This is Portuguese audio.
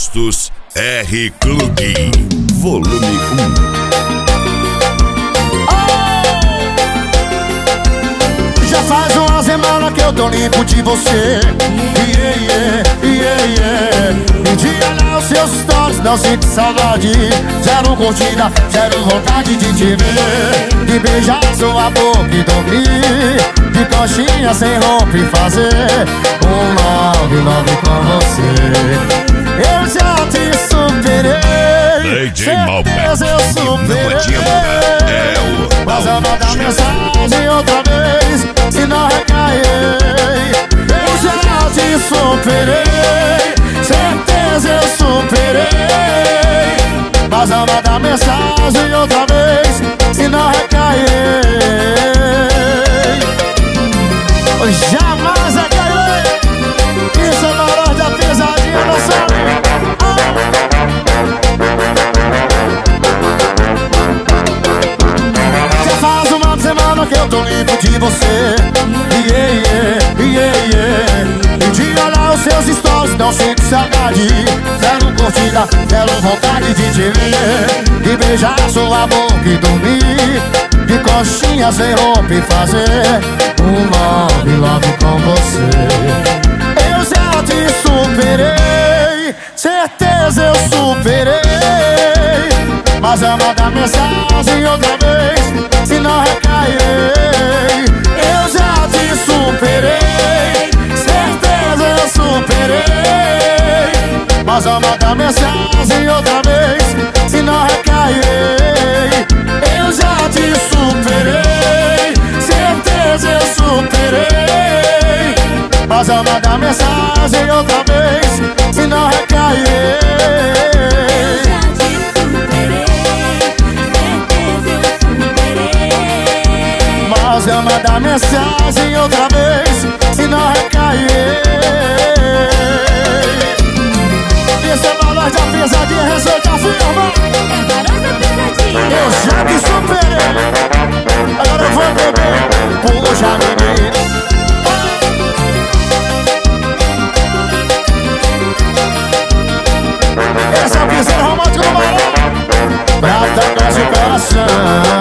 Postos R Klug, volume 1. Já faz uma semana que eu tô limpo de você. De olhar os seus stories, não sinto saudade. Zero curtida, zero vontade de te ver. De beijar sua boca e dormir. De coxinha sem roupa e fazer um love com você. Eu já te superei, certeza eu superei. Mas eu mandar mensagem outra vez, se não recairei. Eu já te superei, certeza eu superei. Mas eu mandar mensagem outra vez, se não recairei. Jamais recairei. Isso é barulho da pesadinha, não sabe? Já faz uma semana que eu tô limpo de você. E de olhar os seus stories, não sinto saudade. Zero curtida, zero vontade de te ver. De beijar sua boca e dormir. De coxinha sem roupa e fazer um love com você. Eu já te superei, certeza eu superei. Mas eu mandar mensagem outra vez, se não recairei. Eu já te superei, certeza eu superei. Mas eu mandar mensagem outra vez, se não recairei. Eu já te superei, certeza eu superei. Mas eu mandar mensagem outra vez, se não recairei. Mas eu mandar mensagem outra vez, se não recairei. Isso é barulho da pesadinha, receita firma. Eu já te superei, agora eu vou beber. Puxa, menina. Esse é o piseiro romântico do Barão, pra tocar seu coração.